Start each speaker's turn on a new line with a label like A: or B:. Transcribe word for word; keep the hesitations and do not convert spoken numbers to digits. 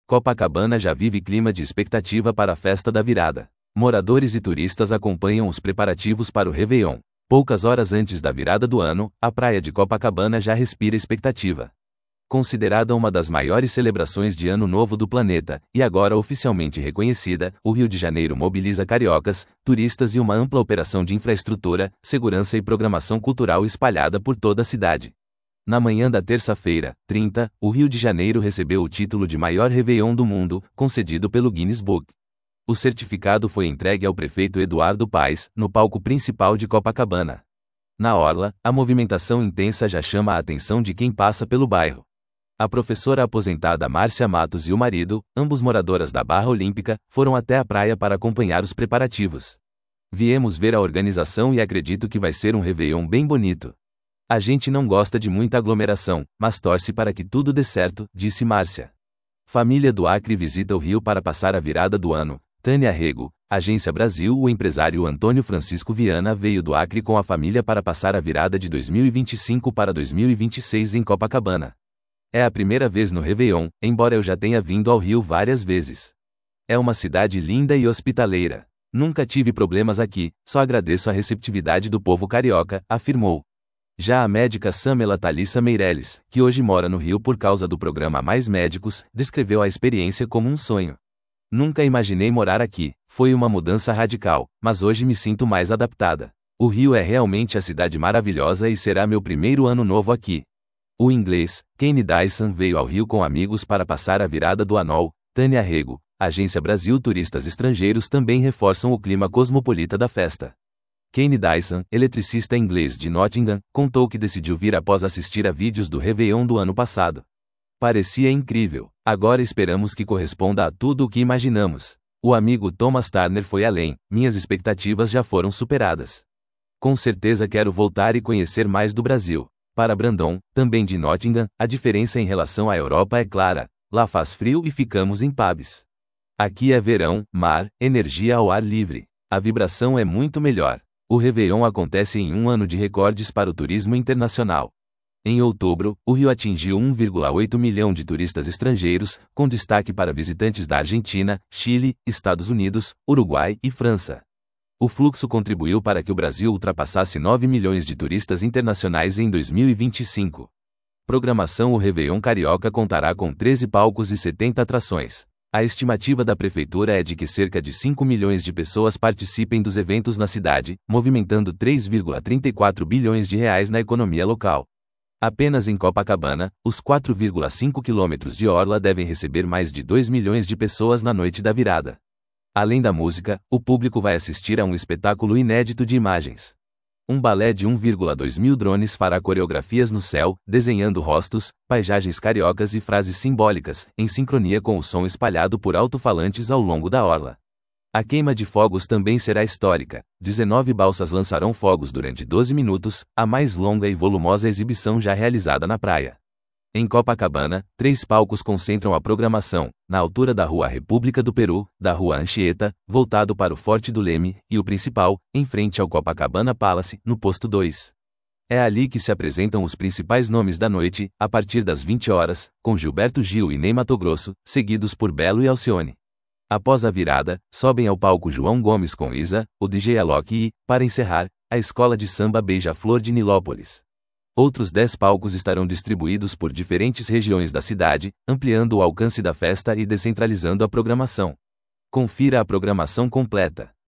A: Copacabana já vive clima de expectativa para a festa da virada. Moradores e turistas acompanham os preparativos para o Réveillon. Poucas horas antes da virada do ano, a praia de Copacabana já respira expectativa. Considerada uma das maiores celebrações de Ano Novo do planeta, e agora oficialmente reconhecida, o Rio de Janeiro mobiliza cariocas, turistas e uma ampla operação de infraestrutura, segurança e programação cultural espalhada por toda a cidade. Na manhã da terça-feira, trinta, o Rio de Janeiro recebeu o título de maior Réveillon do mundo, concedido pelo Guinness Book. O certificado foi entregue ao prefeito Eduardo Paes, no palco principal de Copacabana. Na orla, a movimentação intensa já chama a atenção de quem passa pelo bairro. A professora aposentada Márcia Matos e o marido, ambos moradoras da Barra Olímpica, foram até a praia para acompanhar os preparativos. Viemos ver a organização e acredito que vai ser um Réveillon bem bonito. A gente não gosta de muita aglomeração, mas torce para que tudo dê certo, disse Márcia. Família do Acre visita o Rio para passar a virada do ano. Tânia Rego, Agência Brasil. O empresário Antônio Francisco Viana veio do Acre com a família para passar a virada de dois mil e vinte e cinco para dois mil e vinte e seis em Copacabana. É a primeira vez no Réveillon, embora eu já tenha vindo ao Rio várias vezes. É uma cidade linda e hospitaleira. Nunca tive problemas aqui, só agradeço a receptividade do povo carioca, afirmou. Já a médica Samela Thalissa Meirelles, que hoje mora no Rio por causa do programa Mais Médicos, descreveu a experiência como um sonho. Nunca imaginei morar aqui, foi uma mudança radical, mas hoje me sinto mais adaptada. O Rio é realmente a cidade maravilhosa e será meu primeiro ano novo aqui. O inglês, Kenny Dyson, veio ao Rio com amigos para passar a virada do ano. Tânia Rego, Agência Brasil. Turistas estrangeiros também reforçam o clima cosmopolita da festa. Kenny Dyson, eletricista inglês de Nottingham, contou que decidiu vir após assistir a vídeos do Réveillon do ano passado. Parecia incrível. Agora esperamos que corresponda a tudo o que imaginamos. O amigo Thomas Turner foi além, minhas expectativas já foram superadas. Com certeza quero voltar e conhecer mais do Brasil. Para Brandon, também de Nottingham, a diferença em relação à Europa é clara. Lá faz frio e ficamos em pubs. Aqui é verão, mar, energia ao ar livre. A vibração é muito melhor. O Réveillon acontece em um ano de recordes para o turismo internacional. Em outubro, o Rio atingiu um vírgula oito milhão de turistas estrangeiros, com destaque para visitantes da Argentina, Chile, Estados Unidos, Uruguai e França. O fluxo contribuiu para que o Brasil ultrapassasse nove milhões de turistas internacionais em dois mil e vinte e cinco. Programação: o Réveillon carioca contará com treze palcos e setenta atrações. A estimativa da prefeitura é de que cerca de cinco milhões de pessoas participem dos eventos na cidade, movimentando três vírgula trinta e quatro bilhões de reais na economia local. Apenas em Copacabana, os quatro vírgula cinco quilômetros de orla devem receber mais de dois milhões de pessoas na noite da virada. Além da música, o público vai assistir a um espetáculo inédito de imagens. Um balé de um vírgula dois mil drones fará coreografias no céu, desenhando rostos, paisagens cariocas e frases simbólicas, em sincronia com o som espalhado por alto-falantes ao longo da orla. A queima de fogos também será histórica. dezenove balsas lançarão fogos durante doze minutos, a mais longa e volumosa exibição já realizada na praia. Em Copacabana, três palcos concentram a programação, na altura da Rua República do Peru, da Rua Anchieta, voltado para o Forte do Leme, e o principal, em frente ao Copacabana Palace, no posto dois. É ali que se apresentam os principais nomes da noite, a partir das vinte horas, com Gilberto Gil e Ney Matogrosso, seguidos por Belo e Alcione. Após a virada, sobem ao palco João Gomes com Isa, o D J Alok e, para encerrar, a escola de samba Beija-Flor de Nilópolis. Outros dez palcos estarão distribuídos por diferentes regiões da cidade, ampliando o alcance da festa e descentralizando a programação. Confira a programação completa.